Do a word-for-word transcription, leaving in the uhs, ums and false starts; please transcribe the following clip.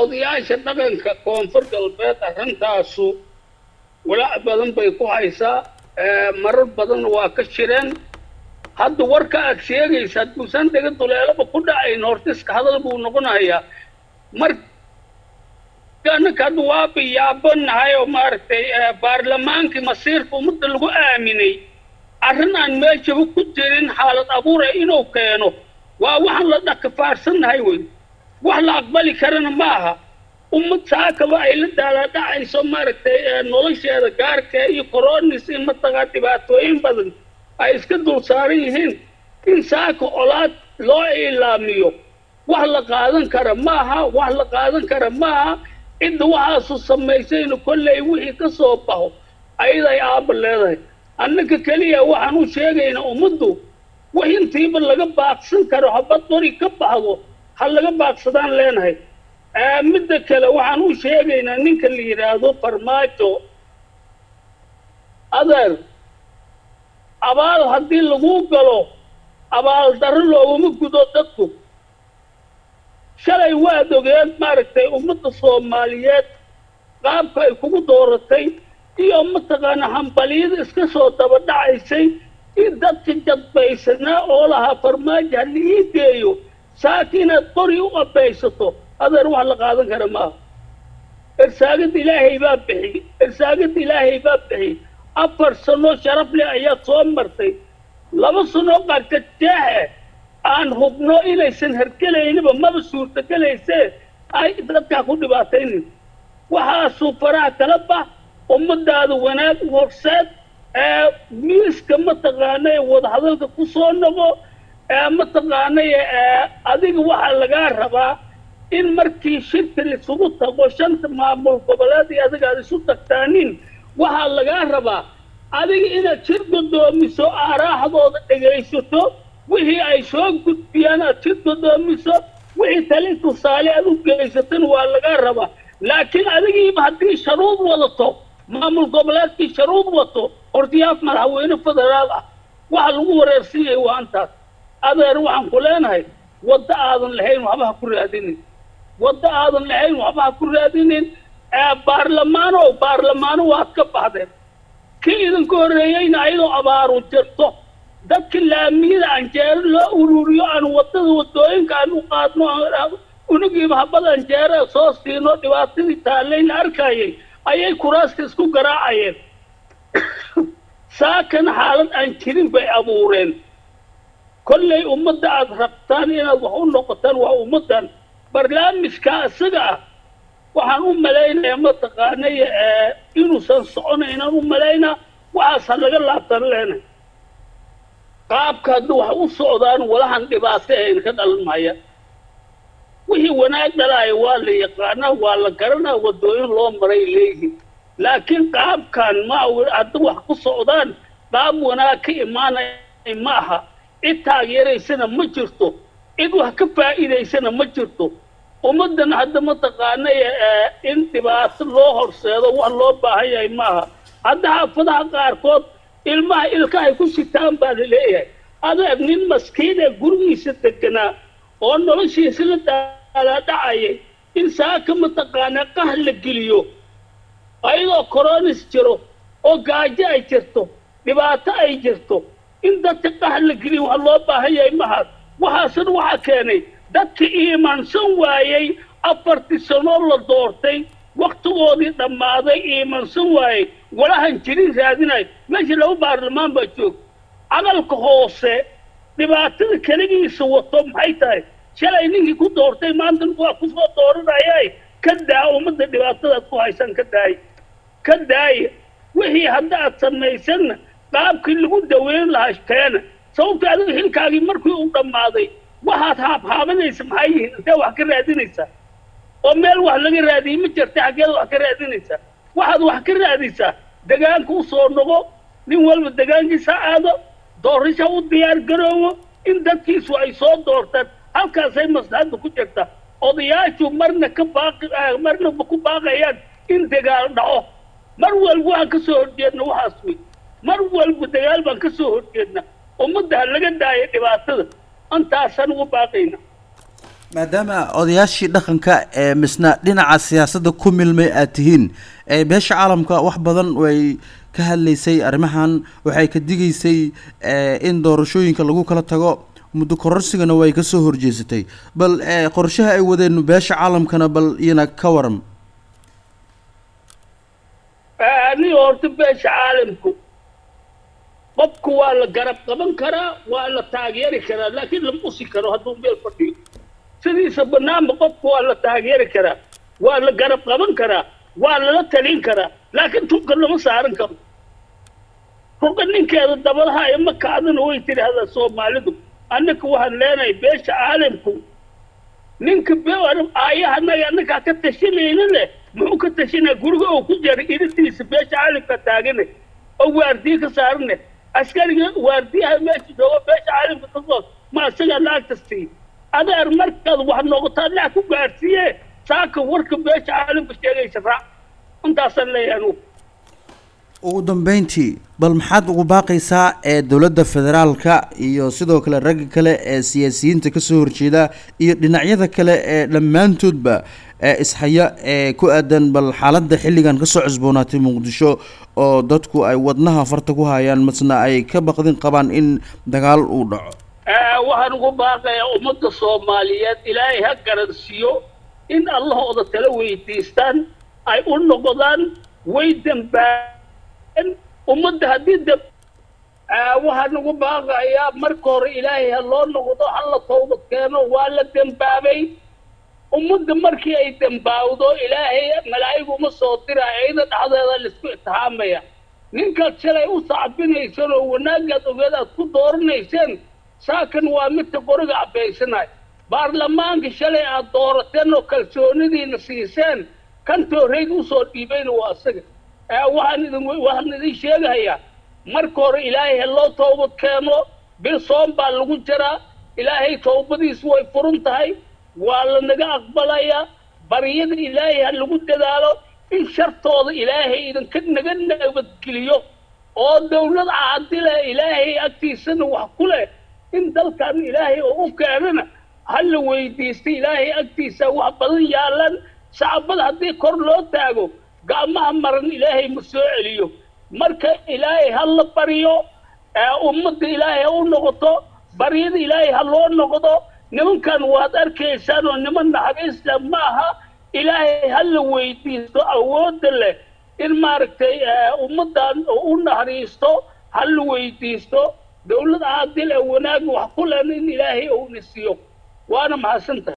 odayaasha dhaqanka koonfur galbeed arrintaasu walaac badan bay ku haysaa marar badan waa ka jireen hadda warka aad sheegaysa hadduusan dhaga duleelaba ku dhacayn hortiska hadal buu noqonayaa marka hadda waa biyaabanahay oo maaragtay baarlamaankii masiirka ummadda lagu aaminay arrin aan meeshaba ku jirin xaalad abuura inuu keeno waa waxaan la dhaqafaarsannahay wey wax la aqbali karana maaha ummad saakaba ay la daalaadhacayso maaragtay nolosheeda gaarka iyo koronis in mataqaa dhibaatooyin badan ay iska dul saaran yihiin in saaka olaad loo ilaamiyo wax la qaadan kara maaha wax la qaadan kara maaha cidda waxaasu samaysayna kolley wixii ka soo baxo ayaday aaba leedahay annaka keliya waxaan u sheegaynaa ummaddu wax intiiba laga baaqsan karo habad qori ka baxdo ha laga baaqsadaan leenahay midda kale waxaan u sheegaynaa ninka la yidhaahdo farmaajo adeer abaal haddii lagu galo abaal darro looguma gudo dadku shalay waad ogeed maaragtay ummadda soomaaliyeed qaabka ay kugu dooratay iyo mataqaana hambaliyada iska soo daba dhacaysay in dadka jadbaysanaa oo lahaa farmaajo ha la ii geeyo saaka inaad qori u abaysato adeer wax la qaadan kara maaha irsaagad ilaahay baa bixi irsaagad ilaahay baa bixi afar sano sharaf leh ayaad soo martay laba sano qarkajeexe aan hubno inaysan hergelaynaba maba suurtagelaysee ay dadkaa ku dhibaataynin waxaasuu faraha kala bax ummadaada wanaag u horseed miiska mataqaanay wadahadalka ku soo noqo mataqaanay adiga waxaa lagaa rabaa in markii shirka lisugu tago shanta maamul goboleed iyo adiga aad isu tagtaanin waxaa lagaa rabaa adiga inaad shir godoomiso aaraahdooda dhegaysato wixii ay soo gudbiyaan aad shir godoomiso wixii talin tusaale aad u geysatan waa lagaa rabaa laakiin adigiiba haddii sharuud wadato maamul goboleedkii sharuud wato hordiyaaf madaxweyne federaal ah waxa lagu wareersiiyay waa intaas adeer waxaan ku leenahay wadda aadan lahayn waxba ha ku raadinin wadda aadan lahayn waxba ha ku raadinin baarlamaano baarlamaano waad ka baxdeen kii idinka horreeyeyna ayadoo abaaru jirto dadka laamiyada anjeero loo ururiyo aan waddada waddooyinka aan u qaadno unugiiba habad anjeera soo siino dhibaatadii taalayna arkayay ayay kuraasta isku garaacayeen saakan xaalad aan jirin bay abuureen kolley ummadda aad rabtaan inaad wax u noqotaan waa ummaddan barnaamijka isaga ah waxaan u malaynayaa mataqaanay inuusan soconaynaan u malaynaa waxaasa laga laabtan leenahay qaabka haddii wax u socdaan walahan dhibaato ahayn ka dhalan maya wixii wanaag dhalaaya waa la yaqaanaa waa la garanaa waddooyin loo maray leeyihiin laakiin qaabkan ma haddii wax ku socdaan qaab wanaag ka imaanaya ma aha cid taageeraysana ma jirto cid wax ka faa'iidaysana ma jirto ummaddan hadda mataqaanay in dhibaato loo horseedo wax loo baahan yahay maaha hadda xaafadaha qaarkood ilmaha ilkahay ku sitaan baa la leeyahay adeeg nin maskiin ee gurigiisa deganaa oo noloshiisa la daalaadhacayay in saaka mataqaanaa qah la geliyo ayadoo koronis jiro oo gaajo ay jirto dhibaato ay jirto in dadka qah la geliyo wax loo baahan yahay maaha waxaasan waxaa keenay dadka iimaansan waayey afartii sanoo la doortay waktigoodii dhammaaday iimaansan waayey walahan jirin raadinay meesha laba baarlamaan baa joog camalka hoose dhibaatada keligiisa wato maxay tahay shalay ninkii ku doortay maanta waa ku soo dooranayay ka daa ummadda dhibaatadaad ku haysan ka daay ka daaya wixii hadda aad samaysanna qaabkii lagu daweyn lahaa keena sababta adiga xilkaagii markii uu dhammaaday waxaad haabhaabanaysa maxay yihiin intee wax ka raadinaysaa oo meel wax laga raadiyey ma jirta xaggeed wax ka raadinaysaa waxaad wax ka raadaysaa degaanka u soo noqo nin walba degaankiisa aado doorasho u diyaar garoowo in dadkiisu ay soo doortaan halkaasay maslaxadda ku jirta odayaashu marna ka baaqi marna ku baaqayaan in dagaal dhaco mar walba waxaan ka soo horjeedna waxaas wey mar walba dagaal baan ka soo horjeedna ummadda laga daaya dhibaatada أنت أحسن وباقينا maadaama odayaashii dhaqanka ee misna dhinaca siyaasadda ku milmay aad tihiin ee beesha caalamka wax badan way ka hadlaysay arrimahan waxay ka digaysay in doorashooyinka lagu kala tago muddo kororsigana way ka soo horjeesatay bal qorshaha ay wadeen beesha caalamkana bal iyana ka waran ani horta beesha caalamku qofku waa la garab qaban karaa waa la taageeri karaa laakiin lama usi karo hadduu meel fadhiyo sidiisa banaanba qofku waa la taageeri karaa waa la garab qaban karaa waa lala talin karaa laakiin tunka lama saaran karo ruqa ninkeeda dabadaha ee ma kacdana way tidhaahdaa soomaalidu annaka waxaan leenahay beesha caalamku ninka aayahanaga annagaa ka tashanayna leh muxuu ka tashanaa guriga oo ku jara irintiisa beesha caalamka taagane oo waardiye ka saarane askariga waardiyaha meesha jooga beesha caalamka ka soo ma isagaa lacagta sii adeer markaad wax noqotaa dhinac ku gaarsiiye saaka warka beesha caalamka sheegaysa raac intaasaan leeyahay anugu ugu dambeyntii bal maxaad ugu baaqaysaa ee dowladda federaalka iyo sidoo kale ragga kale ee siyaasiyiinta ka soo horjeeda iyo dhinacyada kale ee dhammaantoodba ee ishaya ee ku aadan bal xaaladda xilligan ka soo cusboonaatay muqdisho oo dadku ay wadnaha farta ku hayaan masna ay ka baqdin qabaan in dagaal uu dhaco waxaan ugu baaqayaa ummadda soomaaliyeed ilaahay ha garansiiyo in allahooda tala weydiistaan ay u noqdaan way dambaan ummadda haddii dab waxaan ugu baaqayaa marka hore ilaahay ha loo noqdo ha la tawbad keeno waa la dambaabay ummadda markii ay dambaawdo ilaahay malaa'igu ma soo dira ayada dhexdeeda laisku itixaamaya ninkaad shalay u sacbinaysaan oo wanaagaad ogeed aad ku dooranayseen saakan waa midka qoriga cabaysanay baarlamaanka shalay aad doorateen oo kalsoonidiina siiseen kan tooreyd usoo dhiibayna waa isaga waxaan idin waxaan idin sheegahayaa marka hore ilaahay ha loo tawbad keeno bil soon baa lagu jiraa ilaahay tawbadiisu way furan tahay waa la naga aqbalayaa baryada ilaahay ha lagu dadaalo in shartooda ilaahay idinka naga nabadgeliyo oo dawlad caadile ilaahay agtiisana wax ku leh in dalkan ilaahay oo u keenana ha la weydiistay ilaahay agtiisa wax badan yaalan shacabada haddii kor loo taago gacmaha maran ilaahay ma soo celiyo marka ilaahay ha la baryo ummadda ilaahay ha u noqoto baryada ilaahay ha loo noqdo nimankan waad arkaysaan oo niman naxariista ma aha ilaahay ha la weydiisto awoodda leh in maaragtay ummaddan u naxariisto ha la weydiisto dawlad caadil ee wanaag wax ku lehna in ilaahay uu nisiyo waana mahadsantahay